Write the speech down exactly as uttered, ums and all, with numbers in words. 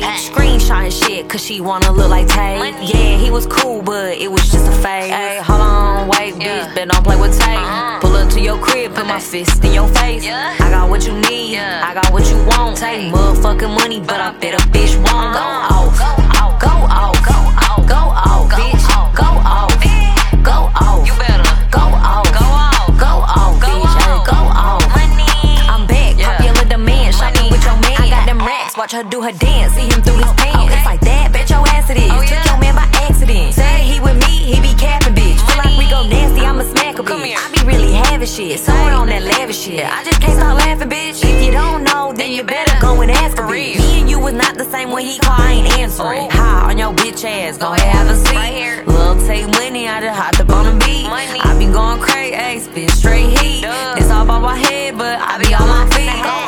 bitch. Screenshotting shit, cause she wanna look like Tay. Yeah, he was cool, but it was just a phase. Ay, hold on, wait, bitch, better don't play with Tay. Pull up to your crib, put my fist in your face. I got what you need, I got what you want. Take motherfucking money, but I bet a bitch won't. Go off, go off, go off, go off, bitch, go off, go off. You better go off, go off, go off, bitch, ay, go off. I'm back, popular demand, shopping with your man. I got them racks, watch her do her dance, see him through his pants. It's like that, bet your ass it is. Took your man by accident. Say he with me, he be capping, bitch. Feel like we go nasty, I'ma smack a bitch. I be really having shit, somewhere on that lavish shit. I just can't stop laughing, bitch. If you don't know, then you better go and ask for it. Me and you was not the same when he called, I ain't answering. High on your bitch ass, go ahead, have a seat. Lil' take money, I just hopped up on the beat. I be going crazy, spit straight heat. It's all about my head, but I be on my feet.